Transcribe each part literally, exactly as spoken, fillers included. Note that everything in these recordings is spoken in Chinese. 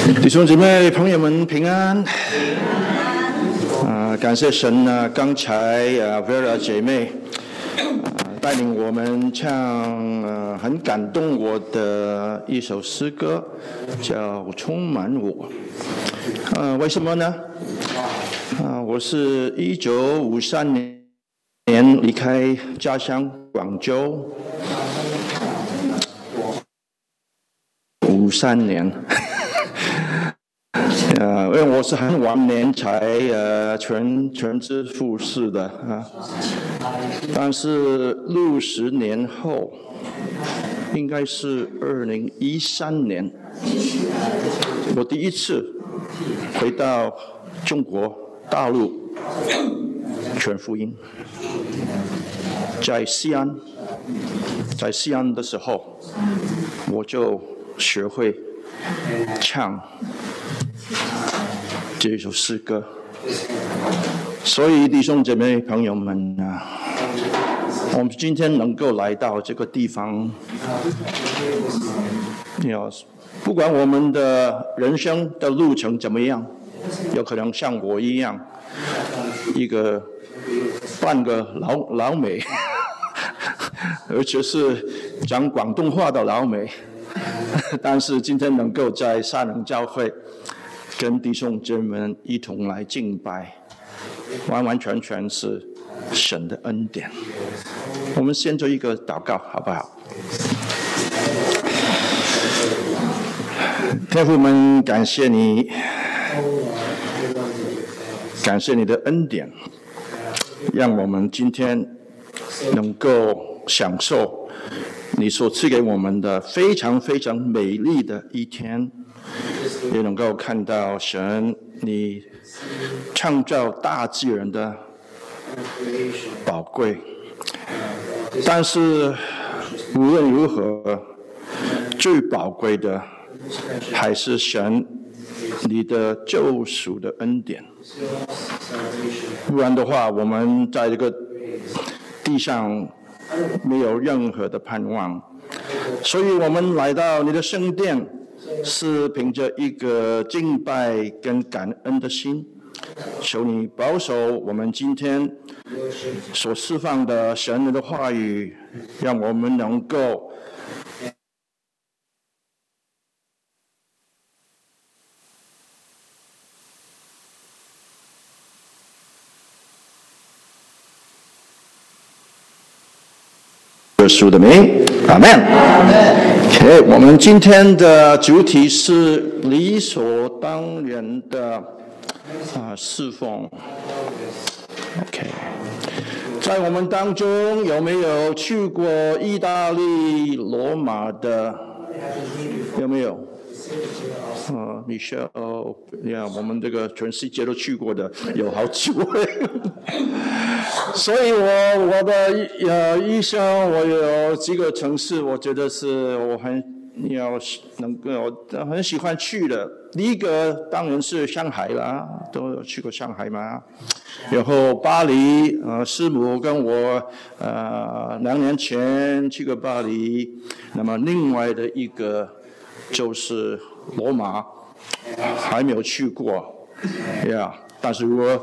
弟兄姊妹、朋友们平安。啊、呃，感谢神啊！刚才啊 Vera 姐妹啊、呃、带领我们唱呃很感动我的一首诗歌，叫《充满我》。呃，为什么呢？啊、呃，我是一九五三年离开家乡广州，五三年。呃，因为我是很晚年才呃全全职服侍的啊，但是六十年后，应该是二零一三年，我第一次回到中国大陆传福音，在西安，在西安的时候，我就学会唱这首诗歌，所以弟兄姐妹朋友们啊，我们今天能够来到这个地方，不管我们的人生的路程怎么样，有可能像我一样，一个半个老老美，而且是讲广东话的老美，但是今天能够在沙能教会跟弟兄姊妹们一同来敬拜，完完全全是神的恩典。我们先做一个祷告，好不好？天父们，感谢你，感谢你的恩典，让我们今天能够享受你所赐给我们的非常非常美丽的一天，也能够看到神你创造大自然的宝贵。但是无论如何，最宝贵的还是神你的救赎的恩典。不然的话，我们在这个地上没有任何的盼望。所以我们来到你的圣殿，是凭着一个敬拜跟感恩的心，求你保守我们今天所释放的神的话语，让我们能够耶稣的名，阿们。OK， 我们今天的主题是理所当然的啊侍奉。OK， 在我们当中有没有去过意大利罗马的？有没有？啊 ，Michelle， 呀，我们这个全世界都去过的有好几位，所以我我的呃一生我有几个城市，我觉得是我很要能够很喜欢去的。第一个当然是上海啦，都有去过上海嘛。然后巴黎，呃，师母跟我呃两年前去过巴黎。那么另外的一个就是罗马，还没有去过，呀、yeah, 但是如果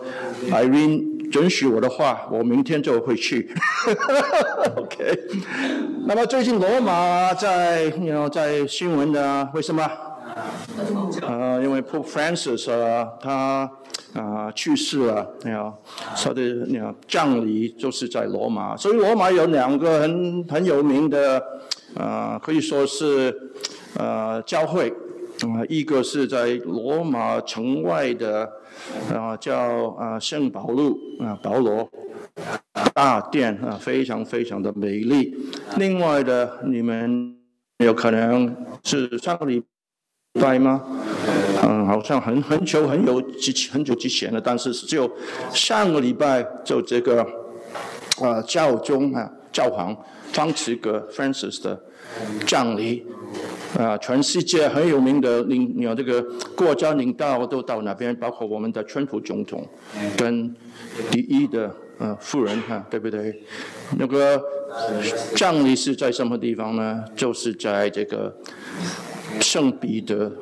Irene 准许我的话，我明天就会去。OK， 那么最近罗马在有在新闻的，为什么？呃，因为 Pope Francis 啊，他啊、呃、去世了，呀，他的呀葬礼就是在罗马，所以罗马有两个很很有名的，呃，可以说是呃教会。啊、呃，一个是在罗马城外的，啊、呃，叫啊、呃、圣保禄啊、呃、保罗大殿啊、呃，非常非常的美丽。另外的，你们有可能是上个礼拜吗？嗯，好像很很久很有很久之前了，但是就上个礼拜就这个啊、呃、教宗啊教皇方济各 Francis 的葬礼。啊，全世界很有名的领有这个国家领导都到那边，包括我们的川普总统跟第一的呃夫人哈、啊，对不对？那个葬礼是在什么地方呢？就是在这个圣彼得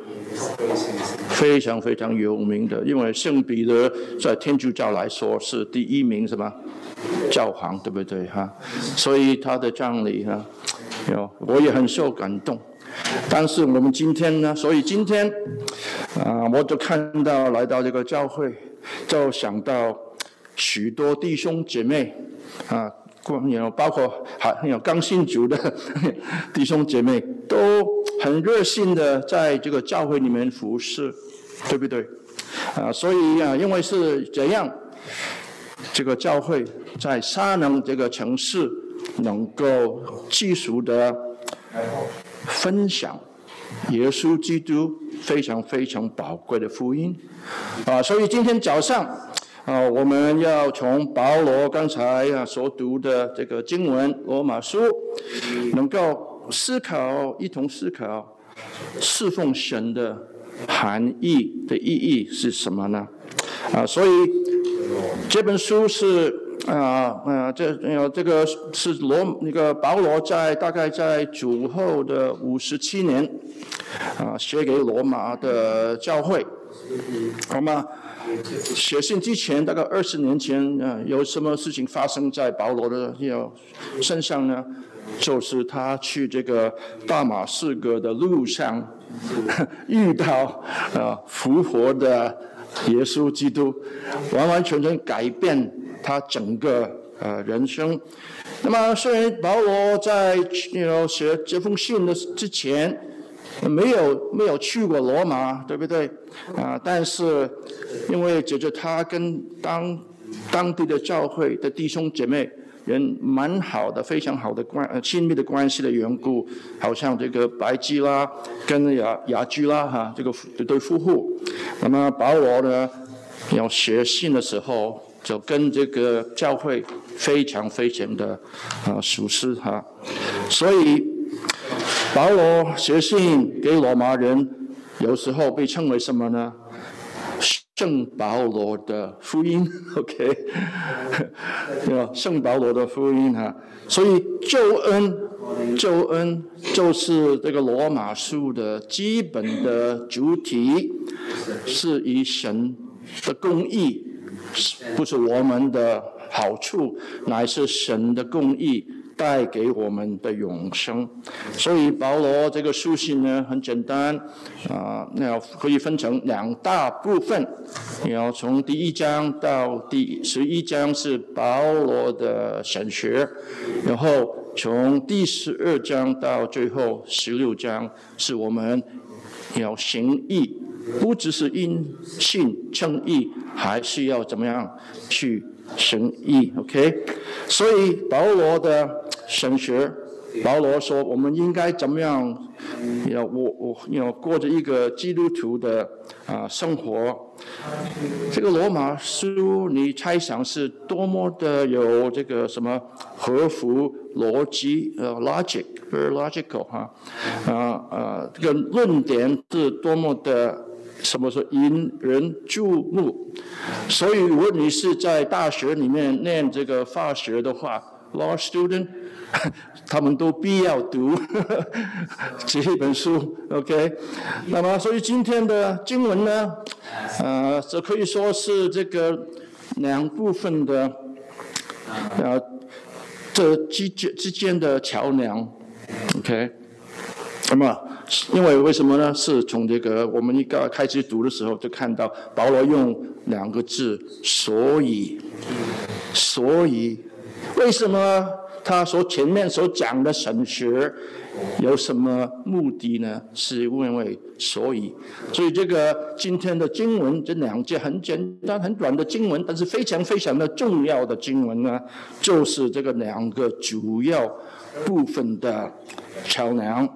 非常非常有名的，因为圣彼得在天主教来说是第一名，什么教皇，对不对哈？所以他的葬礼呢，有我也很受感动。但是我们今天呢，所以今天啊、呃，我就看到来到这个教会，就想到许多弟兄姐妹啊，有包括还有刚信主的弟兄姐妹，都很热心的在这个教会里面服侍，对不对？啊，所以啊，因为是这样，这个教会在沙能这个城市能够继续的分享耶稣基督非常非常宝贵的福音啊，所以今天早上啊，我们要从保罗刚才啊所读的这个经文罗马书，能够思考，一同思考侍奉神的含义的意义是什么呢？啊，所以这本书是。啊啊，这呃这个是罗那个保罗在大概在主后的五十七年啊写给罗马的教会。那么写信之前大概二十年前啊，有什么事情发生在保罗的身上呢？就是他去这个大马士革的路上遇到啊复活的耶稣基督，完完全全改变他整个呃人生。那么虽然保罗在you写这封信的之前没有没有去过罗马，对不对啊？但是因为觉得他跟当当地的教会的弟兄姐妹人蛮好的，非常好的关呃亲密的关系的缘故，好像这个白基拉跟雅雅居拉哈这个这对夫妇，那么保罗呢要写信的时候，就跟这个教会非常非常的啊熟识哈，所以保罗写信给罗马人，有时候被称为什么呢？圣保罗的福音 ，OK， 圣保罗的福音哈，所以救恩，救恩就是这个罗马书的基本的主题，是以神的公义，不是我们的好处，乃是神的公义带给我们的永生。所以保罗这个书信呢很简单啊，那可以分成两大部分，然后从第一章到第十一章是保罗的神学，然后从第十二章到最后十六章是我们要行义，不只是因信称义，还是要怎么样去行义 ，OK？ 所以保罗的神学，保罗说我们应该怎么样？要我我要过着一个基督徒的啊、呃、生活。这个罗马书，你猜想是多么的有这个什么合乎逻辑呃 logic very logical 哈啊啊这个论点是多么的。什么说引人注目？所以如果你是在大学里面念这个法学的话 ，law student， 他们都必要读这一本书 ，OK？ 那么，所以今天的经文呢，呃，这可以说是这个两部分的，呃，这之间之间的桥梁 ，OK？ 那么。因为为什么呢？是从这个我们一个开始读的时候就看到保罗用两个字，所以，所以，为什么他所前面所讲的神学有什么目的呢？是因为所以，所以这个今天的经文这两节很简单很短的经文，但是非常非常的重要的经文呢，就是这个两个主要部分的桥梁。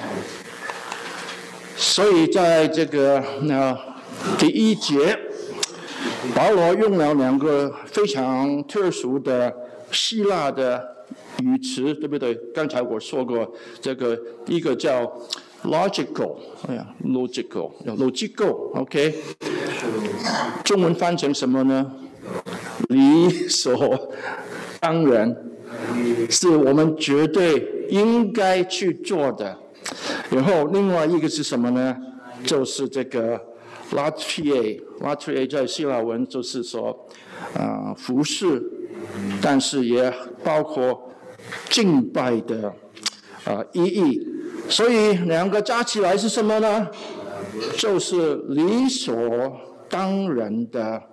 所以在这个呃第一节，保罗用了两个非常特殊的希腊的语词，对不对？刚才我说过，这个一个叫 logical， 哎呀 logical， logical，OK， 中文翻成什么呢？理所当然，是我们绝对应该去做的。然后另外一个是什么呢就是这个 latria，latria 在希腊文就是说啊、呃、服侍，但是也包括敬拜的啊、呃、意义。所以两个加起来是什么呢？就是理所当然的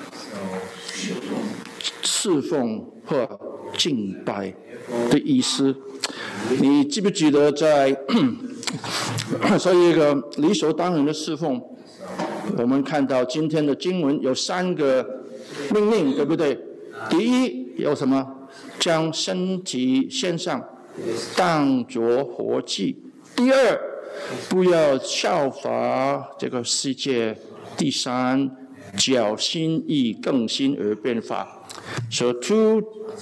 侍奉或敬拜的意思。你记不记得在所以一个理所当然的侍奉，我们看到今天的经文有三个命令，对不对？第一有什么？将身体献上，当作活祭。第二，不要效法这个世界。第三，较心意更新而变化。So two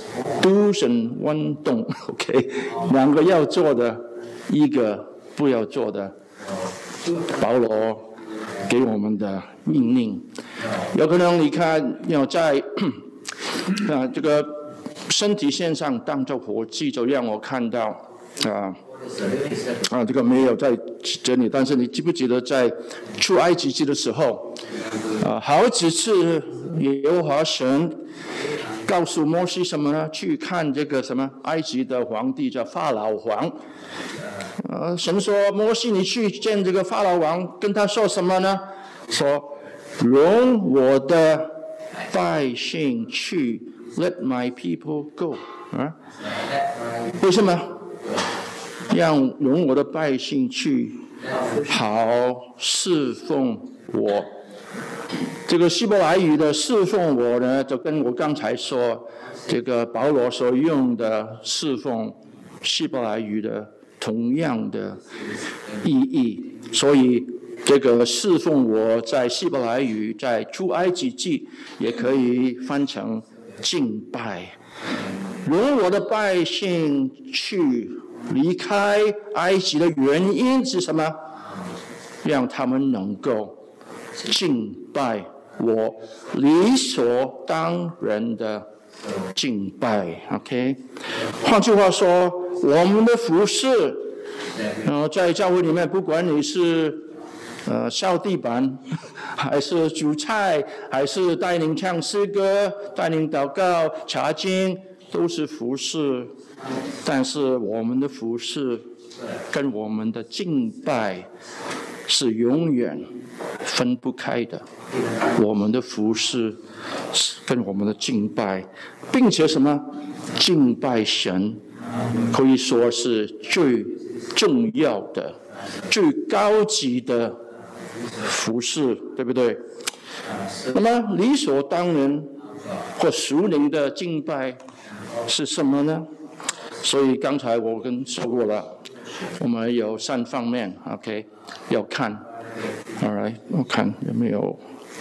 do's and one don't， OK， 两个要做的，一个不要做的。保罗给我们的命令，有可能你看，要在啊这个身体线上当作活祭，就让我看到啊啊这个没有在这里，但是你记不记得在出埃及记的时候，啊好几次耶和华神告诉摩西什么呢？去看这个什么埃及的皇帝叫法老王。呃，神说摩西，你去见这个法老王，跟他说什么呢？说容我的百姓去 ，Let my people go。啊，为什么？让容我的百姓去，好侍奉我。这个希伯来语的侍奉我呢，就跟我刚才说这个保罗所用的侍奉希伯来语的同样的意义。所以这个侍奉我在希伯来语在出埃及记也可以翻成敬拜。容我的百姓去离开埃及的原因是什么？让他们能够敬拜我，理所当然的敬拜。 OK， 换句话说，我们的服事呃，在教会里面，不管你是呃扫地板，还是煮菜，还是带领唱诗歌，带领祷告查经，都是服事。但是我们的服事跟我们的敬拜是永远分不开的。我们的服事跟我们的敬拜，并且什么？敬拜神可以说是最重要的、最高级的服事，对不对？那么理所当然或属灵的敬拜是什么呢？所以刚才我跟说过了，我们有三方面 ，OK， 要看 ，All right， 我看有没有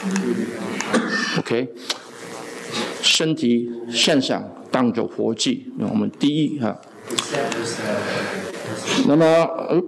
，OK， 身体献上当作活祭，我们第一哈。那么，呃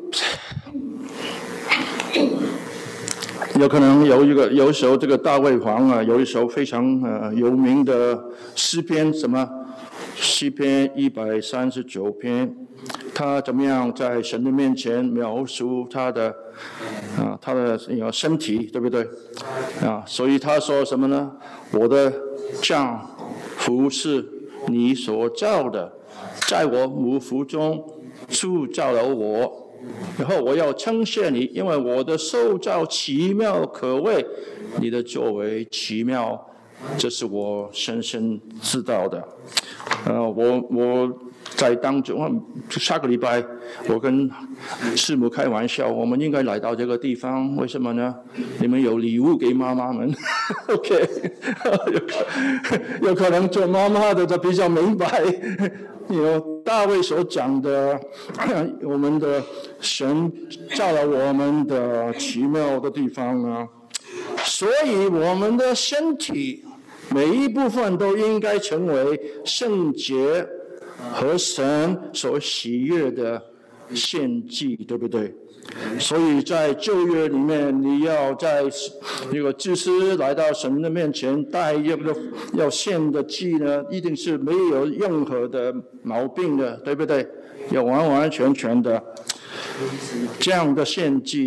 有可能有一个，有一首这个大卫王啊，有一首非常呃有名的诗篇，什么？诗篇一百三十九篇，他怎么样在神的面前描述他的啊他的身体，对不对？啊，所以他说什么呢？我的丈夫是你所造的，在我母腹中塑造了我，然后我要称谢你，因为我的受造奇妙可畏，你的作为奇妙，这是我深深知道的。呃，我我在当中，下个礼拜我跟师母开玩笑，我们应该来到这个地方，为什么呢？你们有礼物给妈妈们，OK， 有可有可能做妈妈的就比较明白，有大卫所讲的，我们的神造了我们的奇妙的地方啊，所以我们的身体每一部分都应该成为圣洁和神所喜悦的献祭，对不对？所以在旧约里面，你要在那个祭司来到神的面前带一个要献的祭呢，一定是没有任何的毛病的，对不对？要完完全全的这样的献祭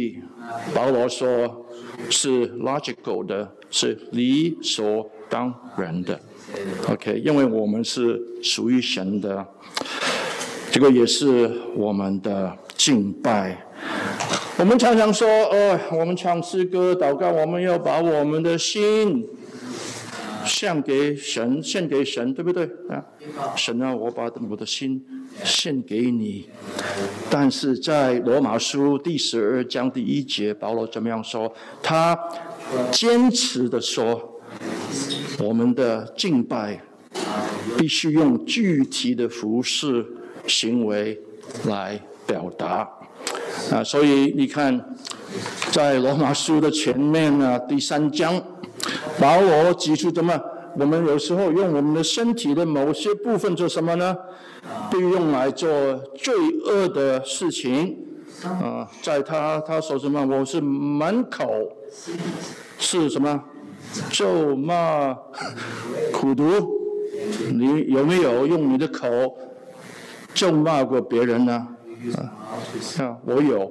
保罗说是 logical 的，是理所当然的。OK， 因为我们是属于神的，这个也是我们的敬拜。我们常常说，呃，我们唱诗歌、祷告，我们要把我们的心献给神，献给神，对不对啊？神啊，我把我的心献给你。但是在罗马书第十二章第一节，保罗怎么样说？他坚持的说，我们的敬拜必须用具体的服事行为来表达。啊，所以你看，在罗马书的前面呢，第三章，保罗指出什么？我们有时候用我们的身体的某些部分做什么呢？被用来做罪恶的事情。啊，在他他说什么？我是满口是什么？咒骂、苦毒。你有没有用你的口咒骂过别人呢？啊，我有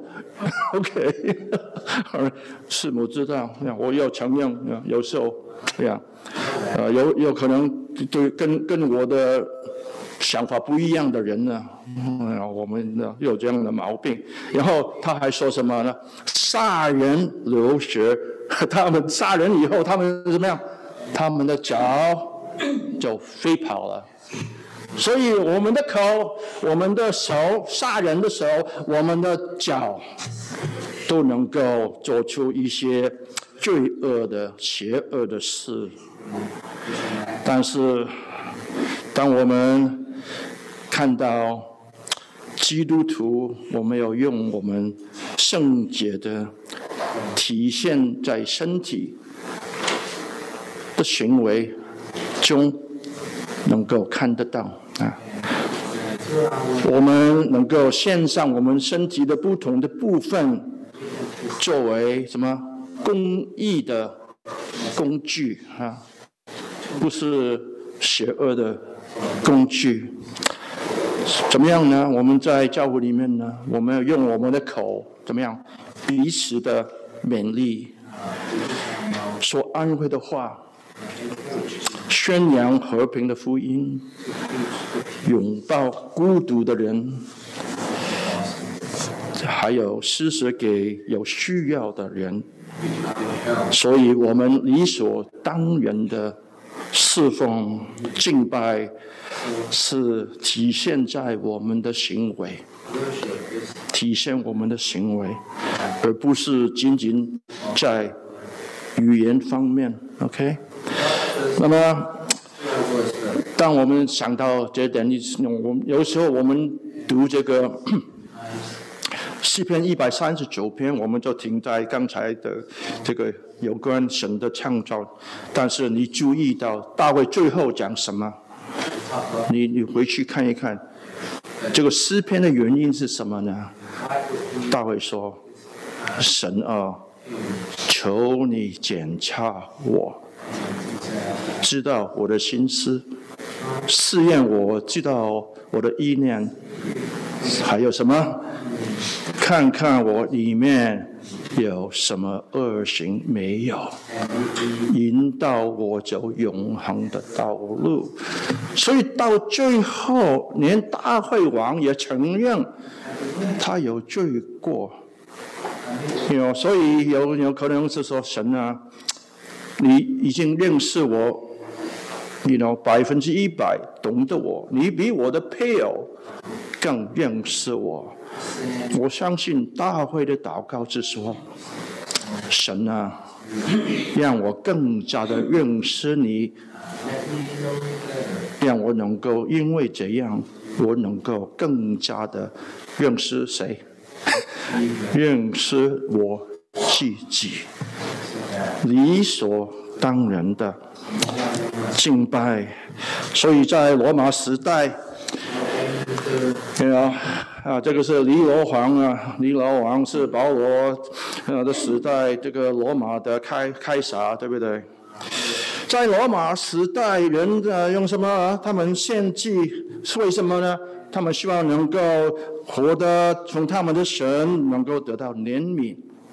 ，OK， 是我知道，我要承认，有时候，这样，呃，有有可能对跟跟我的想法不一样的人呢，嗯，我们呢有这样的毛病。然后他还说什么呢？杀人流血，他们杀人以后，他们怎么样？他们的脚就飞跑了。所以我们的口、我们的手，杀人的时候，我们的脚都能够做出一些罪恶的、邪恶的事。但是，当我们看到基督徒，我们要用我们圣洁的体现在身体的行为中，能够看得到。啊，我们能够献上我们身体的不同的部分，作为什么公义的工具啊，不是邪恶的工具。怎么样呢？我们在教会里面呢，我们要用我们的口怎么样，彼此的勉励，说安慰的话，宣扬和平的福音，拥抱孤独的人，还有施舍给有需要的人。所以我们理所当然的侍奉敬拜是体现在我们的行为，体现我们的行为，而不是仅仅在语言方面。 OK， 那么当我们想到这点，我们有时候我们读这个诗篇一百三十九篇，我们就停在刚才的这个有关神的创造。但是你注意到大卫最后讲什么？你你回去看一看，这个诗篇的原因是什么呢？大卫说：“神啊，求你检察我，知道我的心思，试验我，知道我的意念，还有什么？看看我里面有什么恶行没有，引导我走永恒的道路。”所以到最后，连大卫王也承认他有罪过。有，所以有有可能是说，神啊，你已经认识我，你 know 百分之一百懂得我，你比我的配偶更认识我。我相信大卫的祷告是说：神啊，让我更加的认识你，让我能够因为这样，我能够更加的认识谁？认识我自己。理所当然的敬拜。所以在罗马时代，啊，啊，这个是尼罗王啊，尼罗王是保罗的时代，这个罗马的开开撒，对不对？在罗马时代，人呃用什么？他们献祭是为什么呢？他们希望能够活得从他们的神能够得到怜悯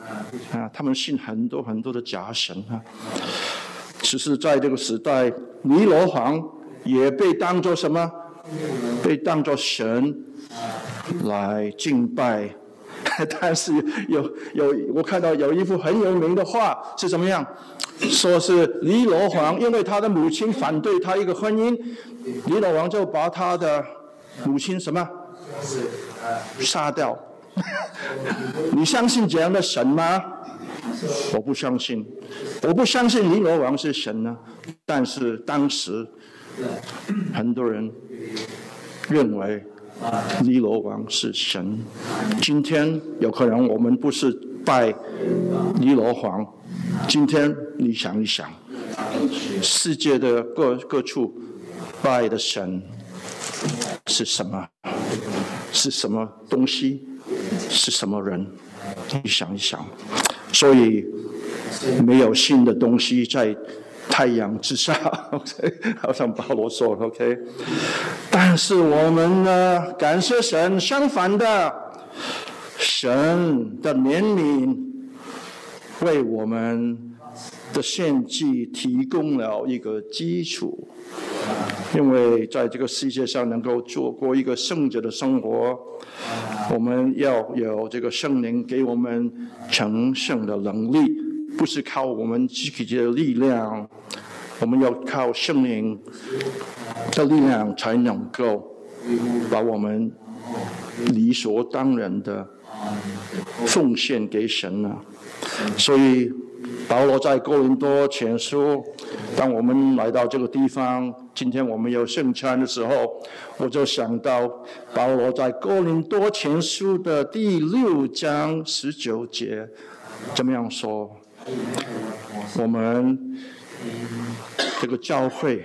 啊，他们信很多很多的假神啊。只是在这个时代，尼罗王也被当作什么？被当作神来敬拜。但是有有我看到有一幅很有名的画是怎么样？说是尼罗王因为他的母亲反对他一个婚姻，尼罗王就把他的母亲什么杀掉。你相信这样的神吗？我不相信，我不相信尼罗王是神呢。但是当时很多人认为尼罗王是神。今天有可能我们不是拜尼罗王，今天你想一想，世界的各各处拜的神是什么？是什么东西？是什么人？你想一想。所以没有新的东西在太阳之下，OK， 好像保罗说 ，OK。但是我们呢，感谢神，相反的，神的怜悯为我们的献祭提供了一个基础。因为在这个世界上能够做过一个圣洁的生活，我们要有这个圣灵给我们成圣的能力，不是靠我们自己的力量，我们要靠圣灵的力量才能够把我们理所当然的奉献给神啊。所以保罗在哥林多前书，当我们来到这个地方，今天我们有圣餐的时候，我就想到保罗在哥林多前书的第六章十九节怎么样说？我们这个教会，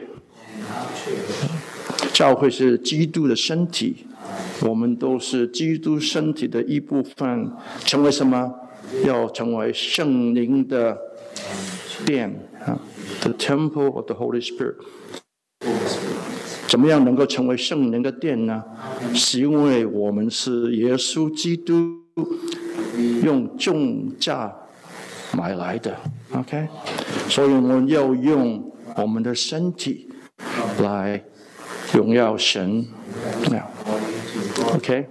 教会是基督的身体，我们都是基督身体的一部分，成为什么？要成为圣灵的殿啊 ，the temple of the Holy Spirit。怎么样能够成为圣灵的殿呢？是因为我们是耶稣基督用重价买来的 ，OK？ 所以我们要用我们的身体来荣耀神 ，OK？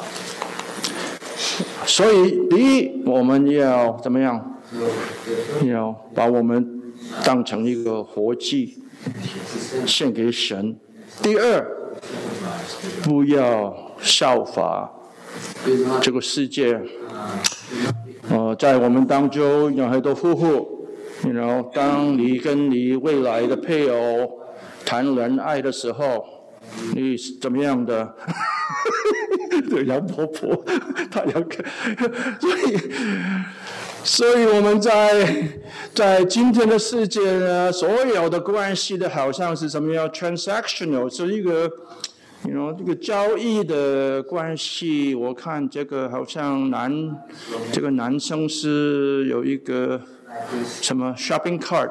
所以，第一，我们要怎么样？要把我们当成一个活祭，献给神。第二，不要效法这个世界。呃，在我们当中有很多夫妇，然后当你跟你未来的配偶谈恋爱的时候，你是怎么样的？对，杨婆婆，她要看，所以，所以我们在在今天的世界呢，所有的关系的好像是什么样 transactional， 是一个 ，you know 这个交易的关系。我看这个好像男，这个男生是有一个什么 shopping cart。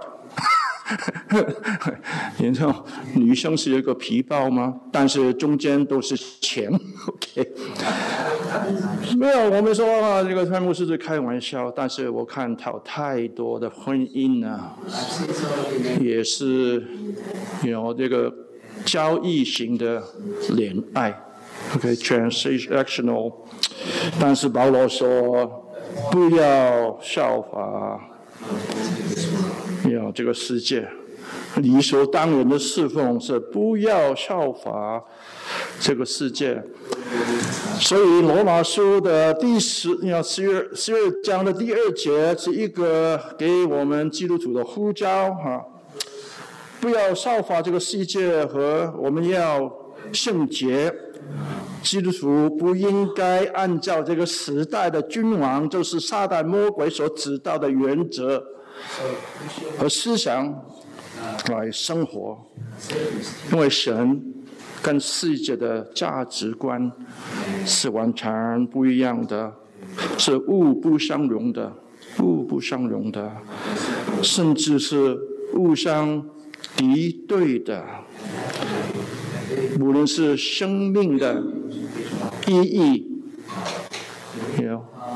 然后女生是一个皮包吗？但是中间都是钱 ，OK？ 没有，我们说啊，这个牧师是开玩笑，但是我看到太多的婚姻呢，也是有这个交易型的恋爱 ，OK？Transactional， 但是保罗说不要效法。要这个世界理所当然的侍奉是不要效法这个世界。所以罗马书的第十要十二十二章的第二节是一个给我们基督徒的呼召哈，不要效法这个世界，和我们要圣洁。基督徒不应该按照这个时代的君王，就是撒旦魔鬼所指导的原则和思想来生活，因为神跟世界的价值观是完全不一样的，是互不相容的，互不相容的，甚至是互相敌对的。无论是生命的意义，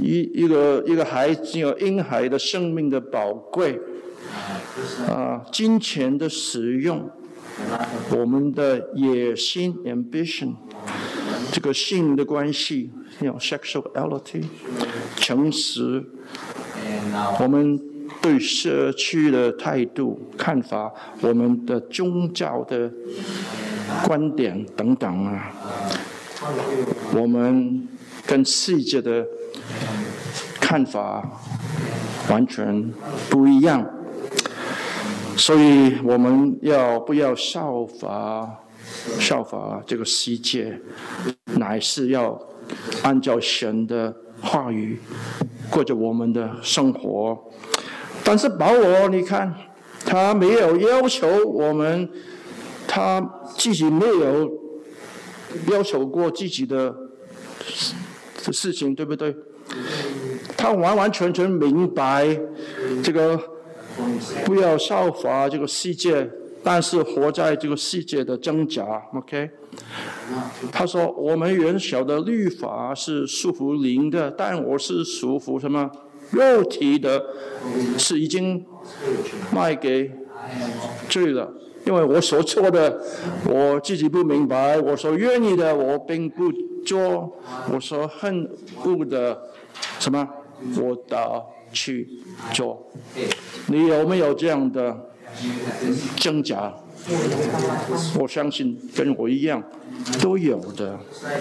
一一个一个孩子有婴孩的生命的宝贵，啊，金钱的使用，我们的野心 ambition， 这个性的关系，有 sexuality， 诚实，我们对社区的态度看法，我们的宗教的观点等等啊，我们跟世界的看法完全不一样，所以我们要不要效法效法这个世界，乃是要按照神的话语过着我们的生活。但是保罗你看，他没有要求我们，他自己没有要求过自己的的事情，对不对？他完完全全明白这个不要效法这个世界，但是活在这个世界的挣扎 OK， 他说我们原小的律法是束缚灵的，但我是束缚什么肉体的，是已经卖给罪了，因为我所做的我自己不明白，我所愿意的我并不做，我所恨恶的什么我倒去做。你有没有这样的挣扎？我相信跟我一样都有的。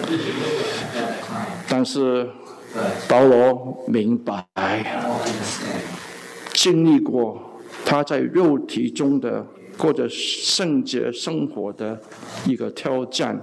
但是保罗明白，经历过他在肉体中的过着圣洁生活的一个挑战。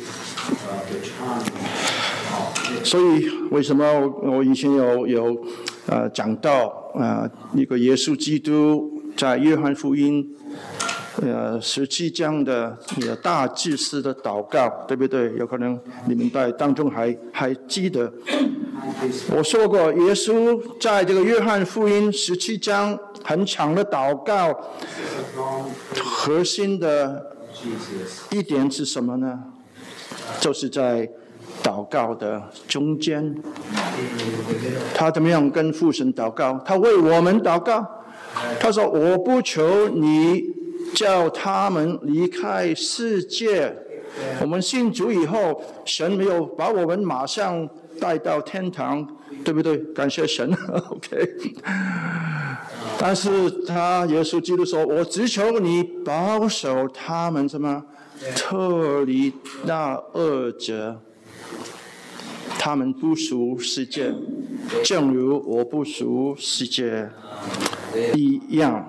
所以为什么我以前有有呃讲到呃一个耶稣基督在约翰福音呃十七章的那个大祭司的祷告，对不对？有可能你们在当中还还记得。我说过，耶稣在这个约翰福音十七章很长的祷告，核心的一点是什么呢？就是在祷告的中间，他怎么样跟父神祷告？他为我们祷告，他说：“我不求你叫他们离开世界。”我们信主以后，神没有把我们马上带到天堂，对不对？感谢神 ，OK。但是他耶稣基督说：“我只求你保守他们什么？特离那恶者。他们不属世界，正如我不属世界一样。”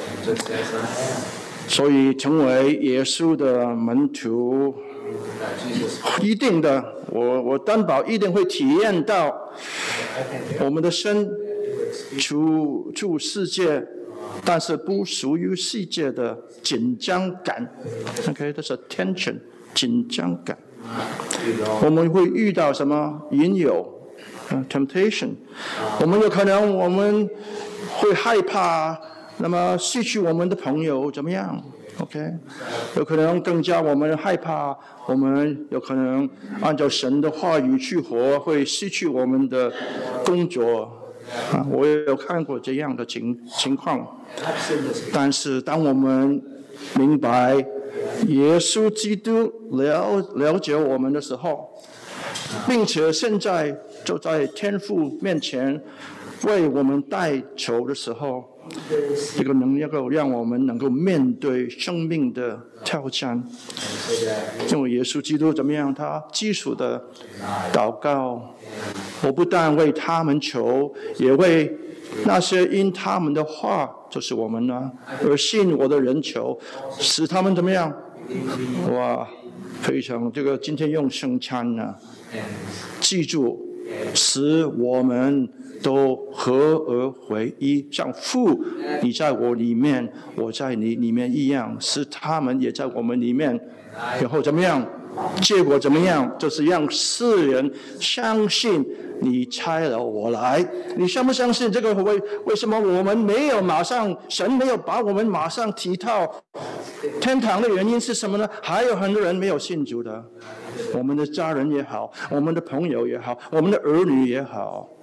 所以成为耶稣的门徒，一定的，我我担保一定会体验到我们的身处处世界，但是不属于世界的紧张感。OK， 这是 tension， 紧张感。我们会遇到什么引诱、uh, temptation， 我们有可能我们会害怕。那么失去我们的朋友怎么样 ？OK， 有可能更加我们害怕，我们有可能按照神的话语去活，会失去我们的工作。啊，我也有看过这样的情情况。但是当我们明白耶稣基督了了解我们的时候，并且现在就在天父面前为我们代求的时候，这个能够让我们能够面对生命的挑战。因为耶稣基督怎么样？他基础的祷告，我不但为他们求，也为那些因他们的话，就是我们呢而信我的人求，使他们怎么样？哇，非常这个今天用圣餐呢，记住，使我们都合而为一，像父你在我里面，我在你里面一样，使他们也在我们里面。然后怎么样？结果怎么样？就是让世人相信你差了我来。你相不相信这个？为为什么我们没有马上，神没有把我们马上提到天堂的原因是什么呢？还有很多人没有信主的，我们的家人也好，我们的朋友也好，我们的儿女也好，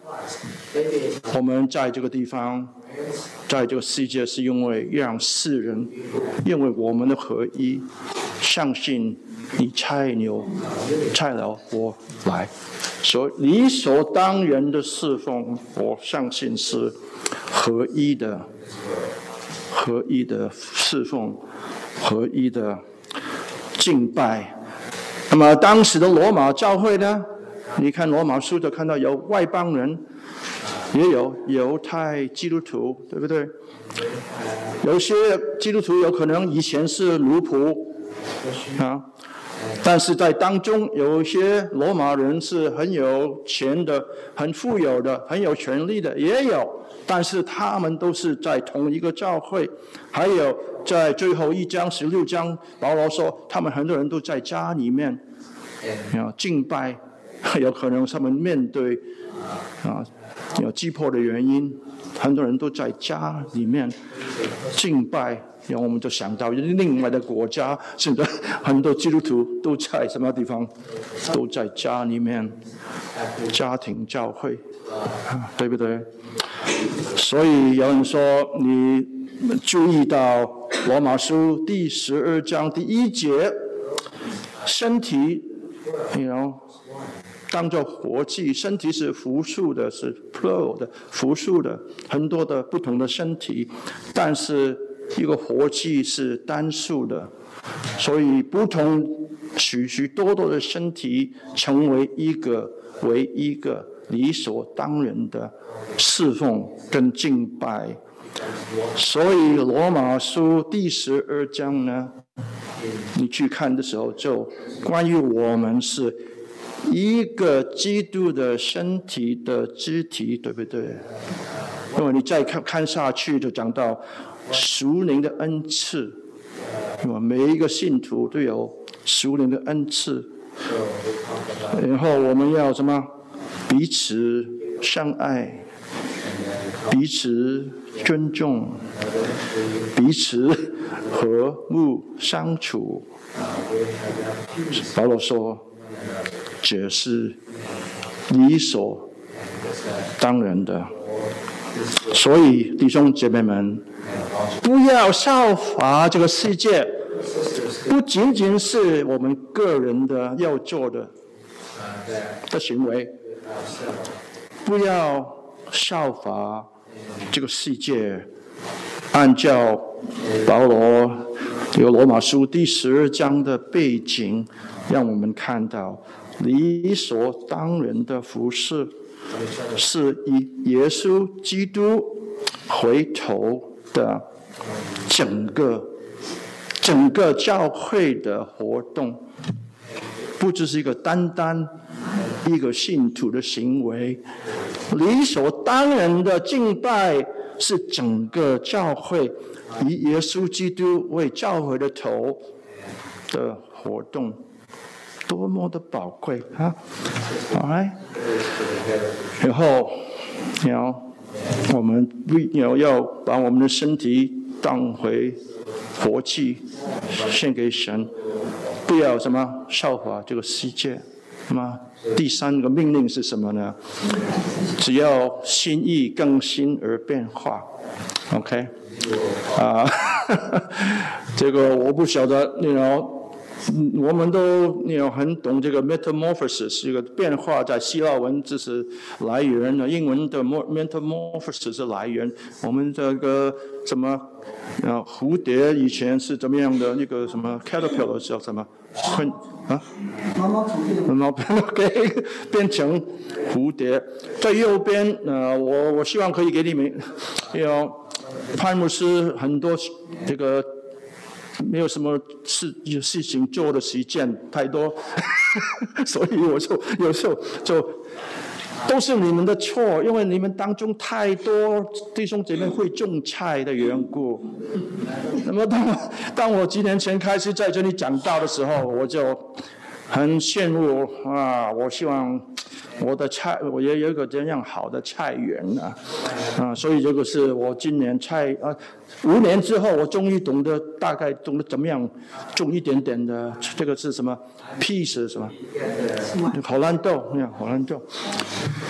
我们在这个地方，在这个世界，是因为让世人因为我们的合一，相信你差牛差了我来，所以理所当然的侍奉，我相信是合一的，合一的侍奉，合一的敬拜。那么当时的罗马教会呢？你看罗马书就看到有外邦人，也有犹太基督徒，对不对？有些基督徒有可能以前是奴仆啊，但是在当中有一些罗马人是很有钱的、很富有的、很有权力的，也有，但是他们都是在同一个教会。还有在最后一章十六章，保罗说他们很多人都在家里面啊敬拜，有可能他们面对啊有击破的原因，很多人都在家里面敬拜。然后我们就想到另外的国家，现在很多基督徒都在什么地方？都在家里面，家庭教会，对不对？所以有人说，你注意到罗马书第十二章第一节，身体，然后当作活祭，身体是复数的，是 plural 的，复数的，很多的不同的身体，但是一个活祭是单数的，所以不同许许多多的身体成为一个为一个理所当然的侍奉跟敬拜。所以罗马书第十二章呢，你去看的时候，就关于我们是一个基督的身体的肢体，对不对？因为你再看看下去，就讲到属灵的恩赐，每一个信徒都有属灵的恩赐，然后我们要什么？彼此相爱，彼此尊重，彼此和睦相处。保罗说，这是理所当然的。所以弟兄姐妹们，不要效法这个世界，不仅仅是我们个人的要做的的行为，不要效法这个世界。按照保罗这个罗马书第十二章的背景，让我们看到理所当然的服事是以耶稣基督回头的整个整个教会的活动，不只是一个单单一个信徒的行为，理所当然的敬拜是整个教会以耶稣基督为教会的头的活动，多么的宝贵啊！好来，然后，然后我们要要把我们的身体当回活祭，献给神，不要什么效法这个世界。那么第三个命令是什么呢？只要心意更新而变化。OK， 啊，这个我不晓得，你 know。我们都有很懂这个 metamorphosis 这个变化，在希腊文这是来源，英文的 metamorphosis 是来源。我们这个什么啊蝴蝶以前是怎么样的？那个什么 caterpillar 叫什么？昆啊？毛毛虫。毛毛 OK 变成蝴蝶。在右边呃，我我希望可以给你们有潘牧师很多这个。没有什么事事情做的时间太多，所以我就有时候就都是你们的错，因为你们当中太多弟兄姐妹会种菜的缘故。那么当我当我几年前开始在这里讲道的时候，我就很羡慕啊！我希望我的菜，我也有一个这样好的菜园啊，啊，所以这个是我今年菜啊，五年之后我终于懂得大概懂得怎么样种一点点的，这个是什么 peas 什么荷兰豆，你看荷兰豆。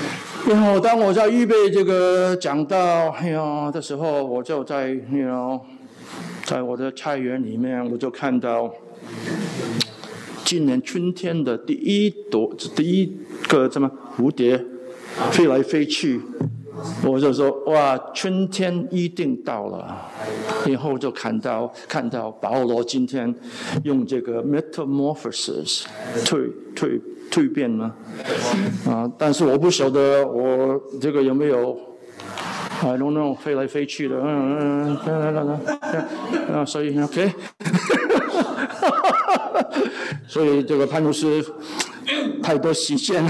然后当我在预备这个讲道哎呀的时候，我就在you know在我的菜园里面，我就看到今年春天的第一朵第一个什么蝴蝶飞来飞去，我就说哇，春天一定到了。然后就看到看到保罗今天用这个 metamorphosis 蜕蜕蜕变吗？啊，但是我不晓得我这个有没有 I don't know 飞来飞去的，嗯嗯嗯嗯啊，所以 OK 所以这个潘牧师太多实现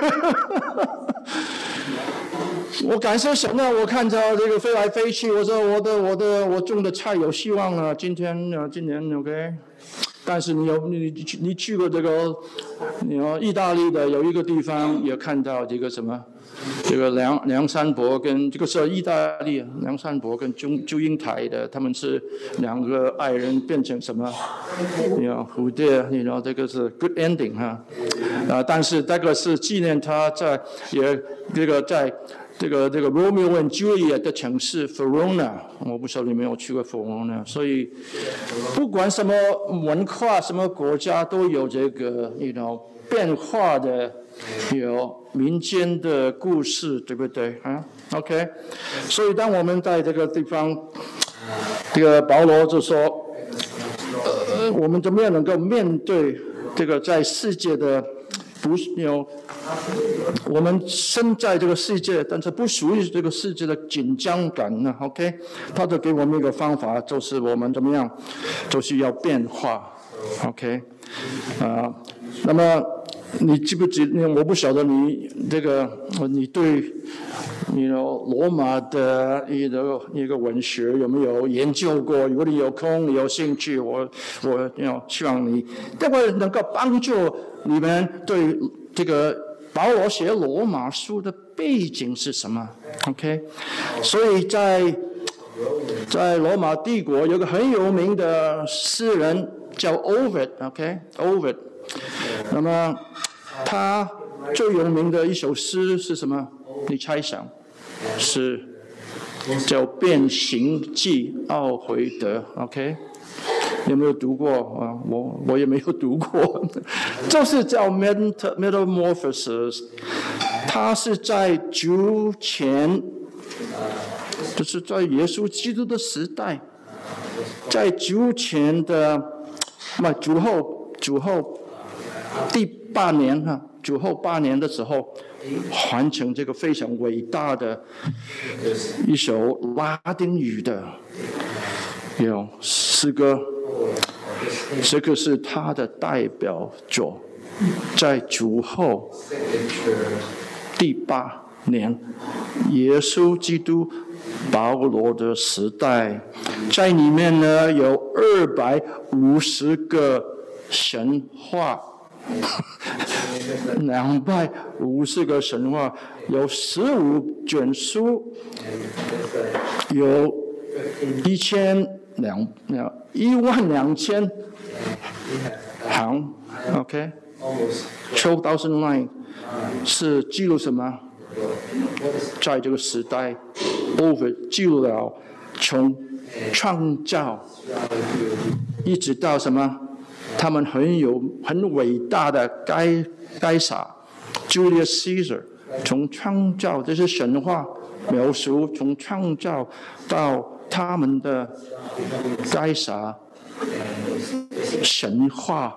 我感受神啊！我看着这个飞来飞去，我说我的我的我种的菜有希望了。今天啊，今年 OK， 但是你有你你去过这个，你说意大利的有一个地方也看到这个什么，这个梁梁山伯跟这个是意大利梁山伯跟祝祝英台的，他们是两个爱人变成什么？你看蝴蝶，你知道这个是 good ending 哈，啊，但是这个是纪念他在也这个在。这个这个 Romeo and Juliet 的城市 Verona， 我不知道你没有去过 Verona， 所以不管什么文化、什么国家都有这个 you know 变化的有民间的故事，对不对啊 ？OK， 所以当我们在这个地方，这个保罗就说，呃，我们怎么样能够面对这个在世界的不有。我们身在这个世界，但是不属于这个世界的紧张感呢 ？OK， 他就给我们一个方法，就是我们怎么样，就是要变化 ，OK， 啊、呃，那么你记不记？我不晓得你这个，你对，你 you know 罗马的一个一个文学有没有研究过？如果你有空、你有兴趣，我我要希望你，这个能够帮助你们对这个。保罗写罗马书的背景是什么 ？OK， 所以在在罗马帝国有个很有名的诗人叫 Ovid，OK，Ovid，、okay? 那么他最有名的一首诗是什么？你猜想？是叫《变形记》奥回德 ，OK。有没有读过啊？我我也没有读过，就是叫 metamorphosis， 它是在主前，就是在耶稣基督的时代，在主前的，不主后主后第八年哈，主后八年的时候，完成这个非常伟大的一首拉丁语的有诗歌。这个是他的代表作，在主后第八年，耶稣基督保罗的时代，在里面呢有二百五十个神话，两百五十个神话，有十五卷书，有一千两两。一万两千行 ，OK，twelve thousand line 是记录什么？在这个时代 ，over 记录了从创造一直到什么？他们很有很伟大的该该撒 Julius Caesar， 从创造这是神话描述，从创造到。他们的该撒神化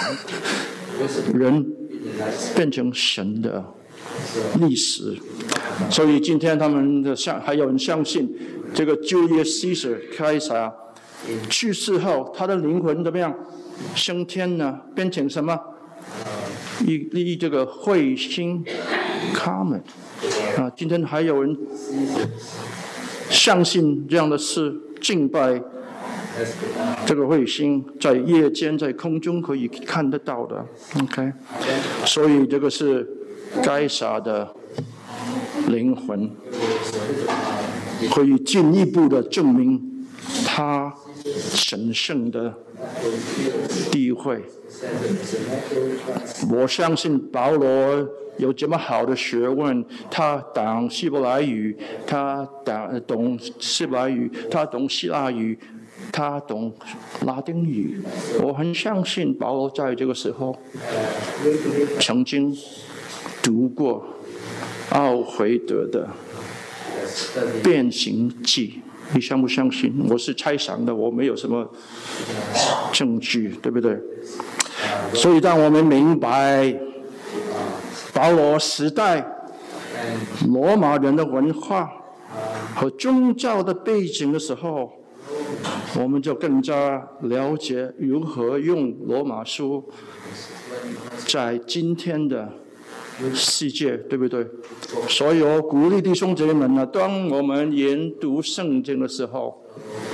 人变成神的历史，所以今天他们的相还有人相信这个 Julius Caesar 该撒去世后，他的灵魂怎么样升天呢？变成什么？一一这个彗星 comet 啊，今天还有人。相信这样的事，敬拜这个彗星，在夜间在空中可以看得到的 ，OK， 所以这个是该撒的灵魂，可以进一步的证明他神圣的地位。我相信保罗有这么好的学问，他懂希伯来语，他懂希伯来语，他懂希腊语，他懂拉丁语。我很相信保罗在这个时候曾经读过奥回德的《变形记》，你相不相信？我是猜想的，我没有什么证据，对不对？所以当我们明白保罗时代罗马人的文化和宗教的背景的时候，我们就更加了解如何用罗马书在今天的世界，对不对？所以我鼓励弟兄姐妹们呢，当我们研读圣经的时候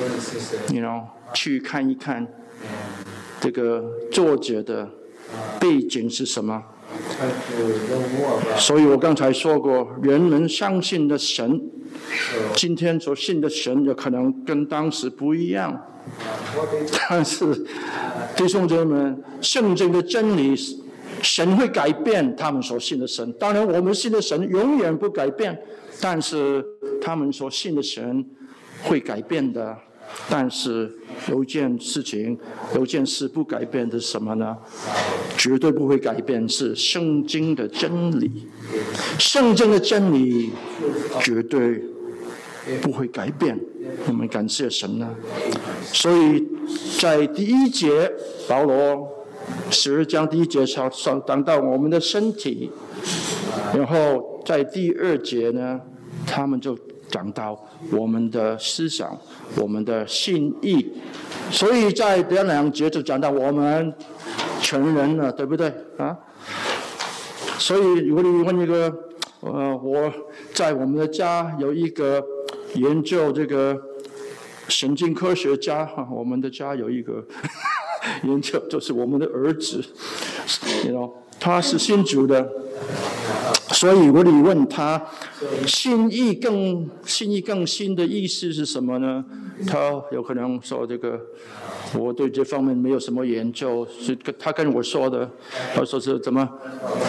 you know, 去看一看这个作者的背景是什么。所以我刚才说过，人们相信的神，今天所信的神有可能跟当时不一样，但是弟兄姐妹们，圣经的真理，神会改变他们所信的神。当然我们信的神永远不改变，但是他们所信的神会改变的。但是有一件事情，有一件事不改变的是什么呢？绝对不会改变，是圣经的真理。圣经的真理绝对不会改变，我们感谢神啊！所以在第一节，保罗十二章第一节讲讲到我们的身体，然后在第二节呢，他们就讲到我们的思想，我们的信义，所以在这两节就讲到我们成人了，对不对啊？所以如果你问一个，呃，我在我们的家有一个研究这个神经科学家哈，我们的家有一个研究，就是我们的儿子， you know, 他是信主的。所以如果你问他信义更信义更新的意思是什么呢？他有可能说这个我对这方面没有什么研究，是他跟我说的，他说是怎么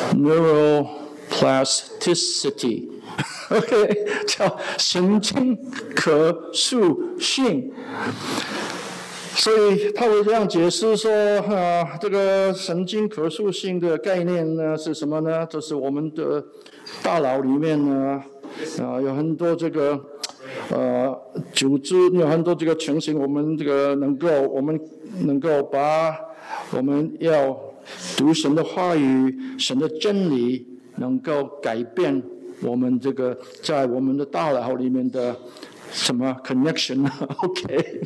neuroplasticity OK 叫神经可塑性。所以他会这样解释说，啊，这个神经可塑性的概念呢是什么呢？就是我们的大脑里面呢，啊，有很多这个呃组织，有很多这个情形，我们这个能够，我们能够把我们要读神的话语、神的真理，能够改变我们这个在我们的大脑里面的。什么 connection OK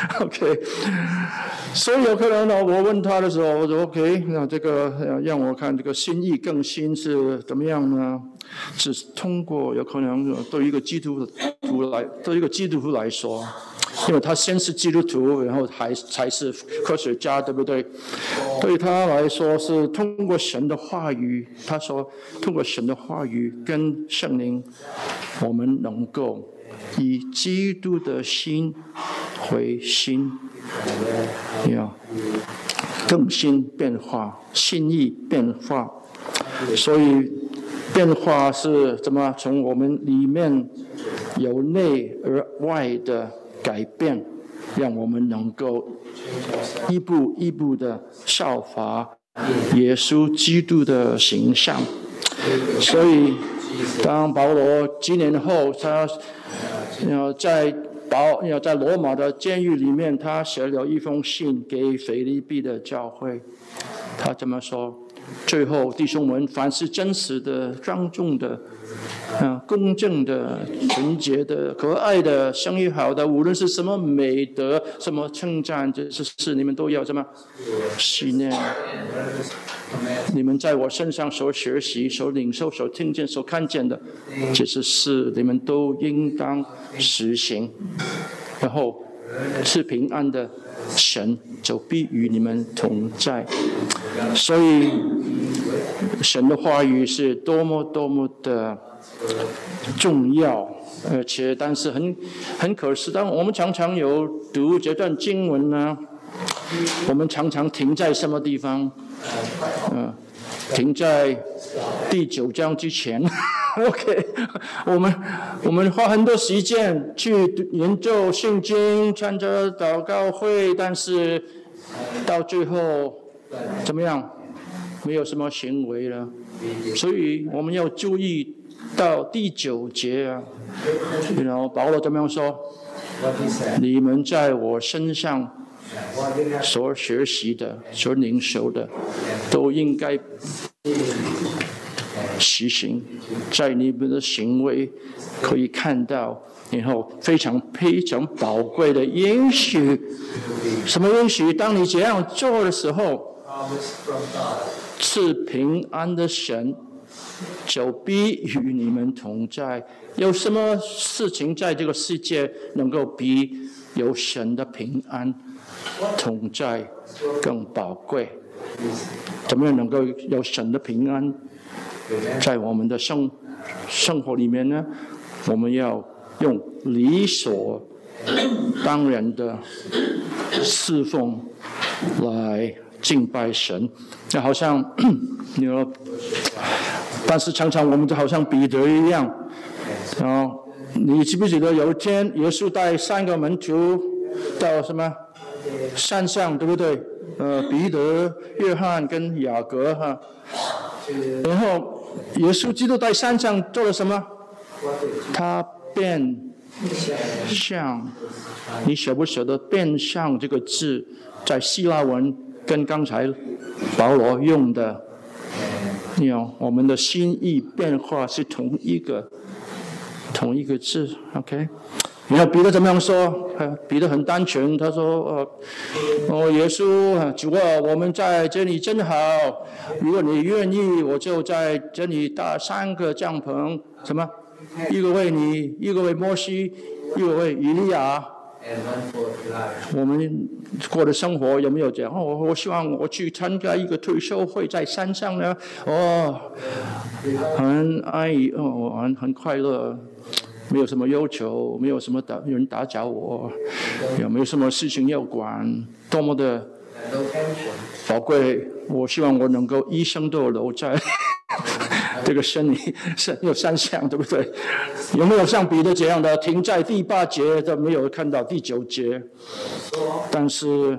OK 所以有可能呢，我问他的时候，我说 OK， 那这个让我看这个心意更新是怎么样呢？是通过有可能对一个基督徒来，对一个基督徒来说，因为他先是基督徒，然后还才是科学家，对不对？对他来说是通过神的话语，他说通过神的话语跟圣灵，我们能够以基督的心为心，要更新变化，心意变化。所以变化是怎么从我们里面由内而外的改变，让我们能够一步一步的效法耶稣基督的形象。所以当保罗几年后，他要在保要在罗马的监狱里面，他写了一封信给腓立比的教会。他这么说：最后，弟兄们，凡是真实的、庄重的、啊、公正的、纯洁的、可爱的、声誉好的，无论是什么美德、什么称赞，这些事你们都要什么信念。你们在我身上所学习、所领受、所听见、所看见的这些事，你们都应当实行。然后是平安的神就必与你们同在。所以神的话语是多么多么的重要， 而且但是很很可惜，当我们常常有读这段经文呢，我们常常停在什么地方？嗯、呃，停在第九章之前。OK， 我们我们花很多时间去研究圣经，参加祷告会，但是到最后怎么样？没有什么行为了。所以我们要注意到第九节啊，然后保罗怎么样说？你们在我身上所学习的、所领受的，都应该实行，在你们的行为可以看到，然后非常非常宝贵的应许。什么应许？当你这样做的时候，赐平安的神就必与你们同在。有什么事情在这个世界能够比有神的平安同在更宝贵？怎么样能够有神的平安在我们的生生活里面呢？我们要用理所当然的侍奉来敬拜神。就好像你说，但是常常我们就好像彼得一样，然后你记不记得有一天耶稣带三个门徒到什么山上，对不对？呃，彼得、约翰跟雅各哈。然后耶稣基督在山上做了什么？他变相，你晓不晓得变相这个字在希腊文跟刚才保罗用的，你有我们的心意变化是同一个同一个字 ，OK？ 然后彼得怎么样说？彼得很单纯，他说：“呃，哦，耶稣，主啊，我们在这里真好。如果你愿意，我就在这里搭三个帐篷，什么？一个为你，一个为摩西，一个为以利亚。我们过的生活有没有这样？哦，我希望我去参加一个退休会，在山上呢。哦，很安逸，哦，很很快乐。”没有什么要求，没有什么打人打搅我，也没有什么事情要管，多么的宝贵！我希望我能够一生都留在这个山里，山有山上，对不对？有没有像彼得这样的停在第八节，都没有看到第九节？但是，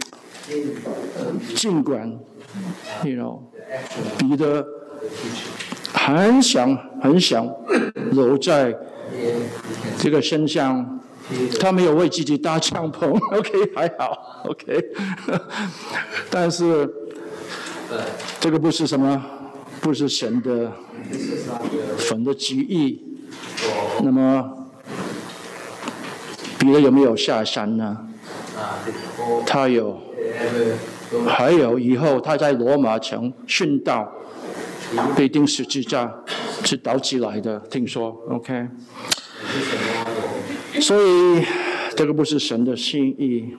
尽管 ，you know， 彼得很想很想留在这个身上，他没有为自己搭帐篷 ，OK， 还好 ，OK 。但是这个不是什么，不是神的神的旨意。那么彼得有没有下山呢？他有，还有以后他在罗马城殉道，被钉十字架是倒起来的，听说 ，OK。所以这个不是神的心意。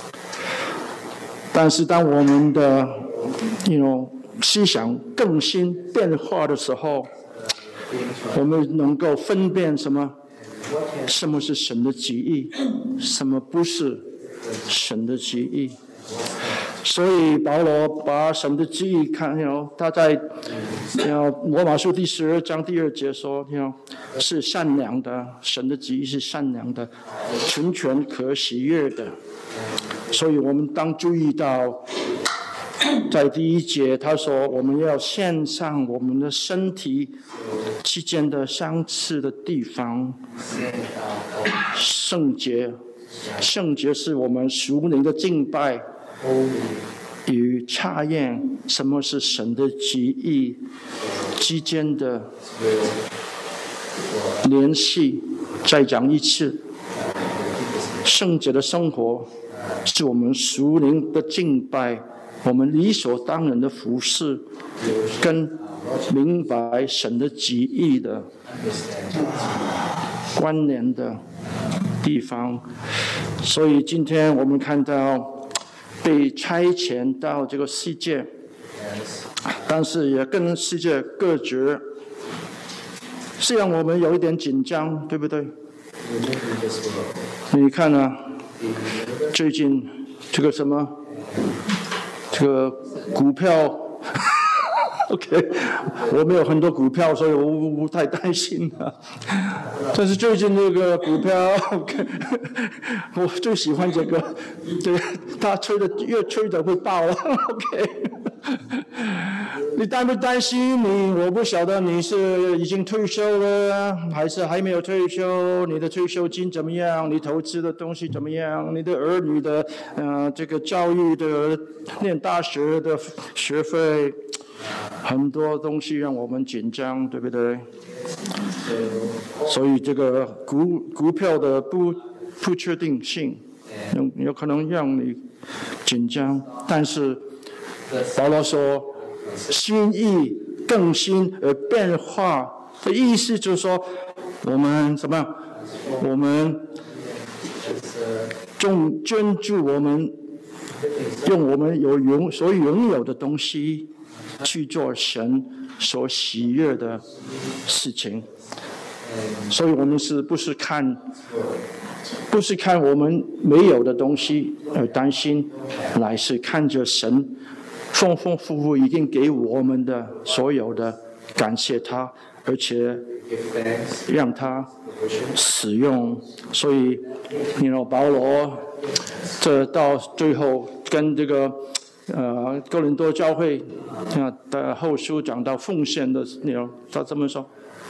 但是当我们的 you know 思想更新变化的时候，我们能够分辨什么？什么是神的旨意，什么不是神的旨意。所以保罗把神的旨意看，他在罗马书第十二章第二节说，是善良的，神的旨意是善良的，纯全可喜悦的。所以我们当注意到，在第一节他说，我们要献上我们的身体之间的相似的地方，圣洁，圣洁是我们属灵的敬拜。与查验什么是神的旨意之间的联系。再讲一次，圣洁的生活是我们属灵的敬拜，我们理所当然的服事，跟明白神的旨意的关联的地方。所以今天我们看到被差遣到这个世界，但是也跟世界隔绝。 是让我们有一点紧张，对不对？你看啊，最近这个什么，这个股票。OK， 我没有很多股票，所以我不太担心啊。但是最近这个股票 ，OK， 我最喜欢这个，对，它吹的越吹的会爆了 ，OK。你担不担心你？我不晓得你是已经退休了，还是还没有退休？你的退休金怎么样？你投资的东西怎么样？你的儿女的呃这个教育的念大学的学费？很多东西让我们紧张，对不对？所以这个股股票的不不确定性，有有可能让你紧张。但是保罗说，心意更新而变化的意思就是说，我们什么？我们重专注我们用我们有拥所拥有的东西。去做神所喜悦的事情，所以我们是不是看，不是看我们没有的东西而担心，乃是看着神丰丰富富已经给我们的所有的，感谢他，而且让他使用。所以，你知道保罗这到最后跟这个。呃，哥林多教会啊的后书讲到奉献的，你知道他这么说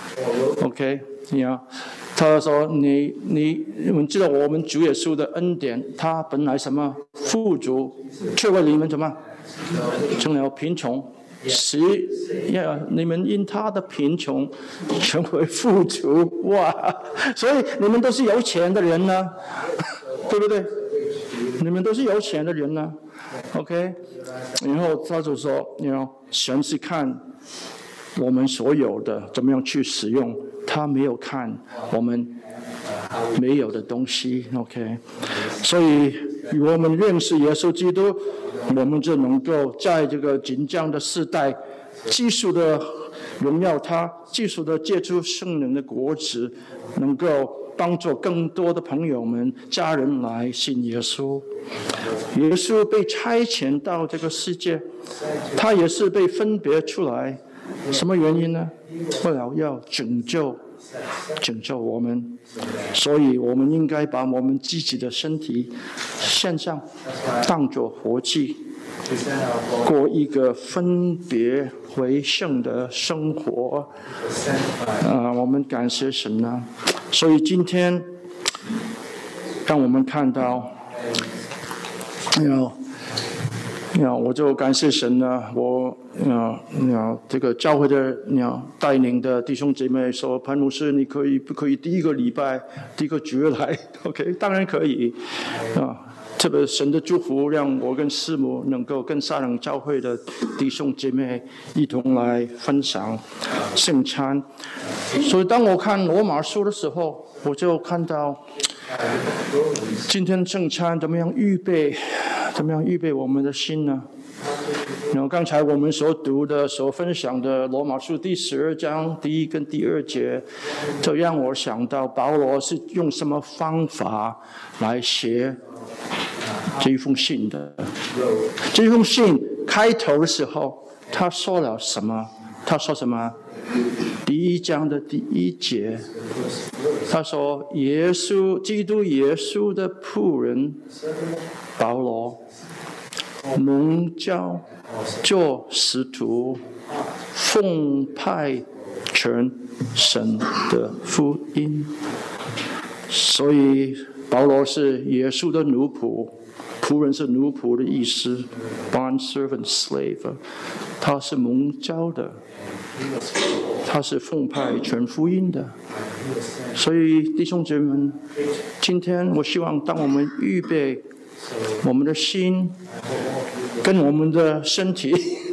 ，OK， 你啊，他说你你你们知道我们主耶稣的恩典，他本来什么富足，却为你们什么成了贫穷，使呀你们因他的贫穷成为富足，哇！所以你们都是有钱的人呢，对不对？你们都是有钱的人呢。OK， 然后他就说，你知道，神是看我们所有的怎么样去使用，他没有看我们没有的东西。OK， 所以我们认识耶稣基督，我们就能够在这个紧张的世代，继续的荣耀他，继续的结出圣灵的果子，能够。帮助更多的朋友们、家人来信耶稣。耶稣被差遣到这个世界，他也是被分别出来。什么原因呢？为了要拯救、拯救我们。所以我们应该把我们自己的身体献上，当作活祭，过一个分别为圣的生活。啊、呃，我们感谢神啊！所以今天，让我们看到，要要我就感谢神呢。我要要这个教会的要带领的弟兄姐妹说，潘牧师，你可以不可以第一个礼拜第一个主日来 ？OK， 当然可以啊。特别神的祝福，让我跟师母能够跟撒冷教会的弟兄姐妹一同来分享圣餐。所以当我看罗马书的时候，我就看到今天圣餐怎么样预备，怎么样预备我们的心呢？然后刚才我们所读的、所分享的罗马书第十二章第一跟第二节，就让我想到保罗是用什么方法来写这一封信的。这封信开头的时候，他说了什么？他说什么？第一章的第一节，他说：“耶稣，基督耶稣的仆人保罗，蒙召做使徒，奉派传神的福音。”所以保罗是耶稣的奴仆，仆人是奴仆的意思 ，bond servant slave， 他是蒙召的，他是奉派传福音的。所以弟兄姐妹们，今天我希望当我们预备我们的心跟我们的身体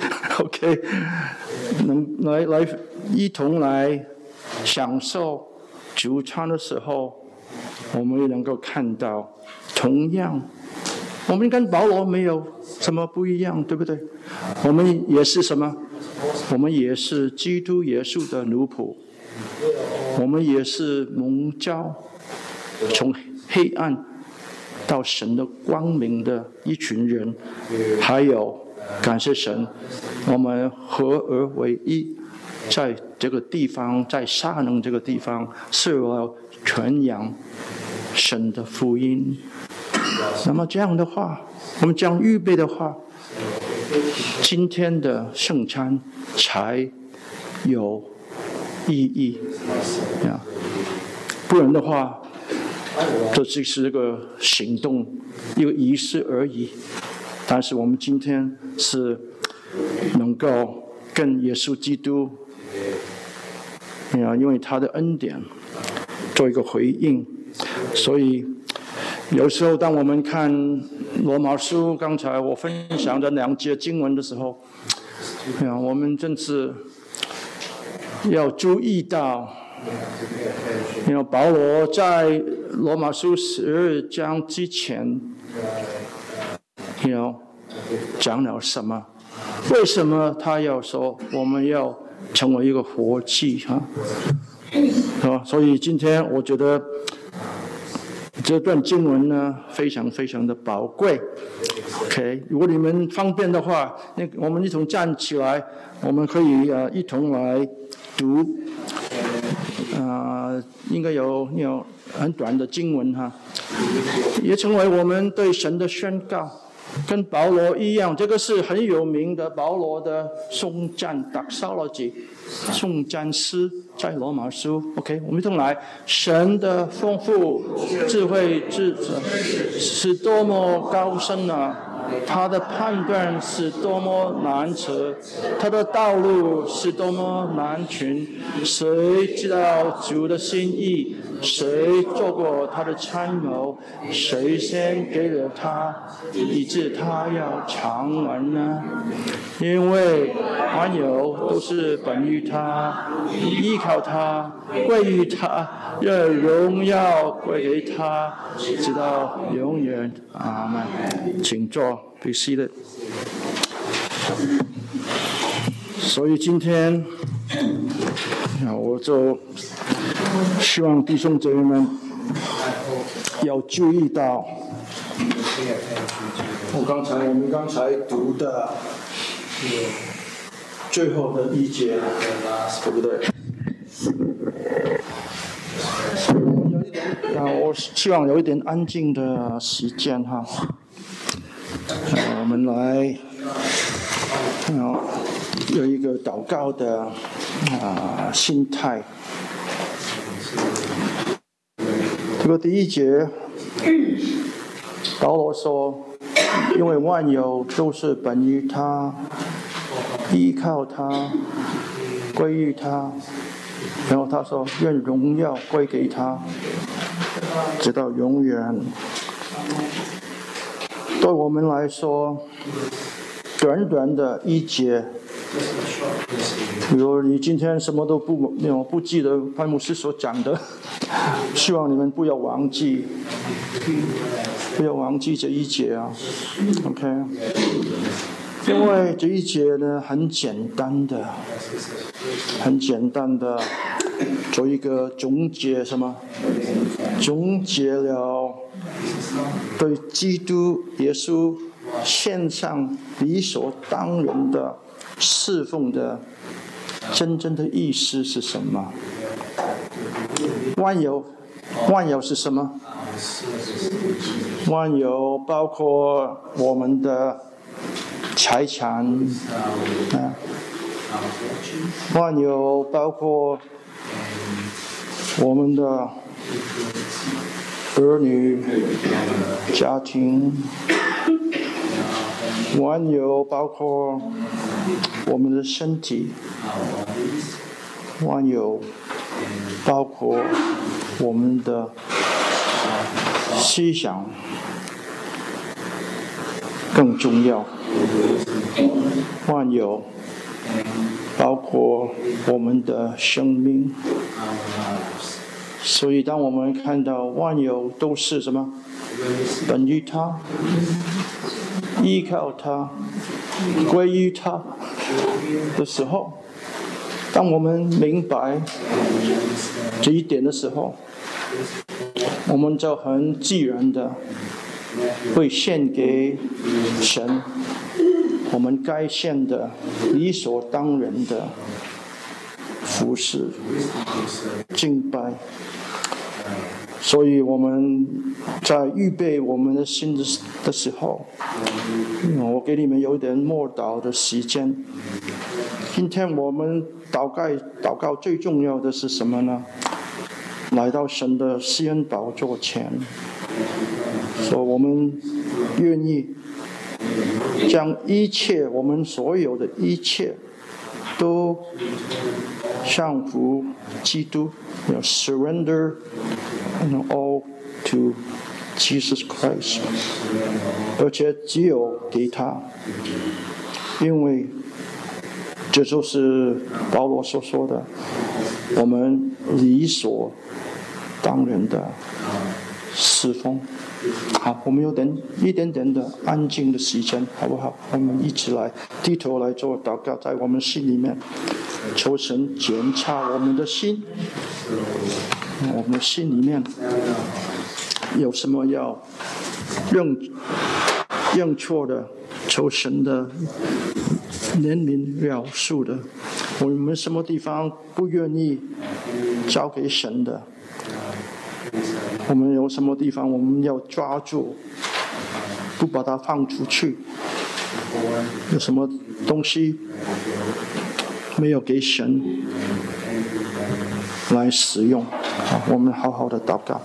，OK， 能来来一同来享受主餐的时候，我们也能够看到，同样，我们跟保罗没有什么不一样，对不对？我们也是什么？我们也是基督耶稣的奴仆。 我们也是蒙召从黑暗到神的光明的一群人，还有感谢神，我们合而为一，在这个地方，在撒冷这个地方，是要传扬神的福音。那么这样的话，我们将预备的话，今天的圣餐才有意义呀，不然的话，这只是一个行动，一个仪式而已。但是我们今天是能够跟耶稣基督，因为他的恩典做一个回应，所以有时候当我们看罗马书，刚才我分享的两节经文的时候，我们真是要注意到，因为保罗在罗马书十二章之前，you know, 讲了什么？为什么他要说我们要成为一个活祭啊？所以今天我觉得这段经文呢，非常非常的宝贵。OK， 如果你们方便的话，那我们一同站起来，我们可以呃一同来读，呃，应该有有很短的经文哈，也成为我们对神的宣告。跟保罗一样，这个是很有名的保罗的颂赞 Doxology 颂赞诗，在罗马书。OK， 我们一同来，神的丰富智慧智是多么高深啊！他的判断是多么难测，他的道路是多么难寻。谁知道主的心意？谁做过他的参谋？谁先给了他，以致他要长完呢？因为万有都是本于他，依靠他，归于他，愿荣耀归给他，直到永远。阿们。请坐。Be seated。所以今天，我就希望弟兄姐妹们要注意到，我刚才我们刚才读的最后的一节，对不对？啊，我希望有一点安静的时间哈。呃、我们来、呃、有一个祷告的、呃、心态。这个第一节，保罗说，因为万有都是本于他，依靠他，归于他，然后他说愿荣耀归给他，直到永远。对我们来说，短短的一节，比如你今天什么都不没有不记得潘牧师所讲的，希望你们不要忘记，不要忘记这一节啊 ，OK？ 因为这一节呢很简单的，很简单的做一个总结，什么？总结了对基督耶稣献上理所当然的侍奉的真正的意思是什么？万有，万有是什么？万有包括我们的财产，啊，万有包括我们的儿女、家庭，万有包括我们的身体，万有包括我们的思想，更重要，万有包括我们的生命。所以当我们看到万有都是什么？本于他，依靠他，归于他的时候， 当我们明白这一点的时候，我们就很自然的会献给神我们该献的理所当然的服事敬拜。所以我们在预备我们的心的时候，我给你们有点默祷的时间。今天我们祷告祷告最重要的是什么呢？来到神的施恩宝座前，说我们愿意将一切我们所有的一切都降服基督，要 surrender and all to Jesus Christ， 而且只有给他，因为这就是保罗所说的，我们理所当然的侍奉。好，我们有点一点点的安静的时间，好不好？我们一起来低头来做祷告，在我们心里面，求神检查我们的心，我们心里面有什么要认认错的，求神的怜悯饶恕的，我们什么地方不愿意交给神的，我们有什么地方我们要抓住，不把它放出去，有什么东西没有给神来使用。好，我们好好的祷告。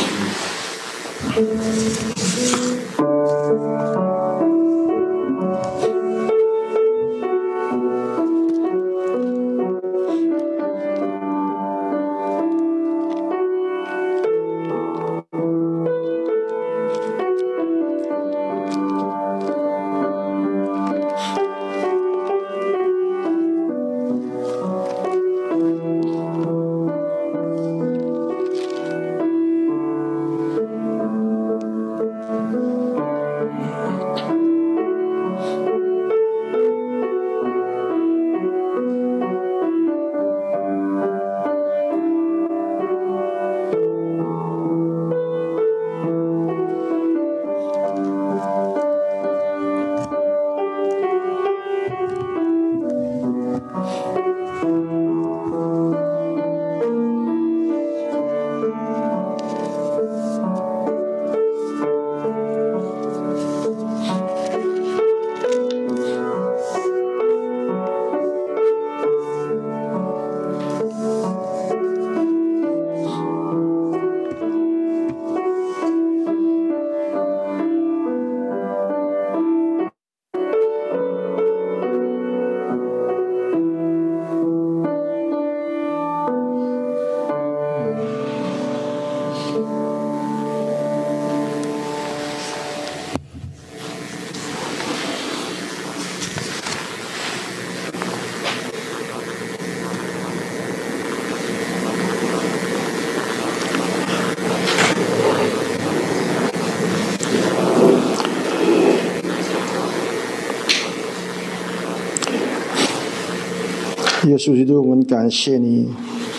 耶稣基督，我们感谢你，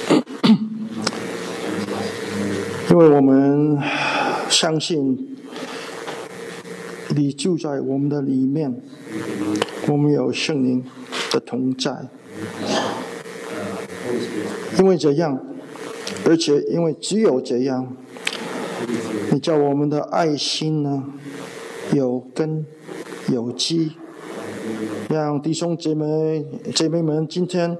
因为我们相信你住在我们的里面，我们有圣灵的同在。因为这样，而且因为只有这样，你叫我们的爱心呢有根有基，让弟兄姐妹姐妹们今天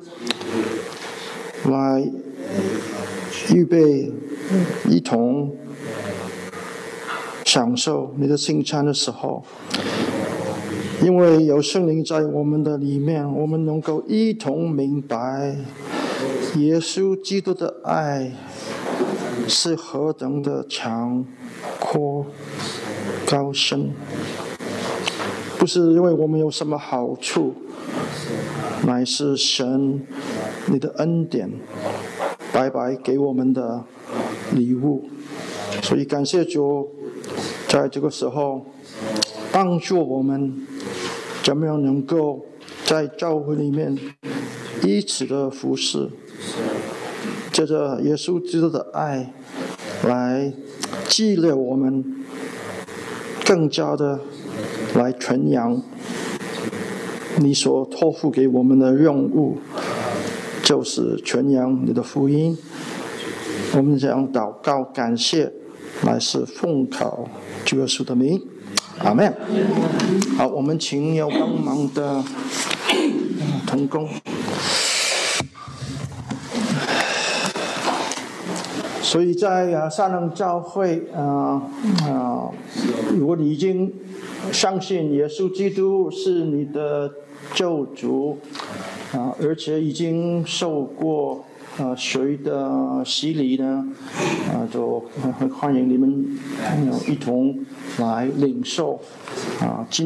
来预备一同享受你的圣餐的时候，因为有圣灵在我们的里面，我们能够一同明白耶稣基督的爱是何等的长阔高深，不是因为我们有什么好处，乃是神你的恩典白白给我们的礼物。所以感谢主，在这个时候帮助我们怎么样能够在教会里面彼此的服侍，借着耶稣基督的爱来激励我们，更加的来传扬你所托付给我们的任务，就是传扬你的福音。我们将祷告感谢，来是奉靠主耶稣的名，阿们。好，我们请要帮忙的同工。所以在啊三人教会啊啊，如果你已经相信耶稣基督是你的救主啊，而且已经受过啊水的洗礼呢，啊，就欢迎你们一同来领受啊。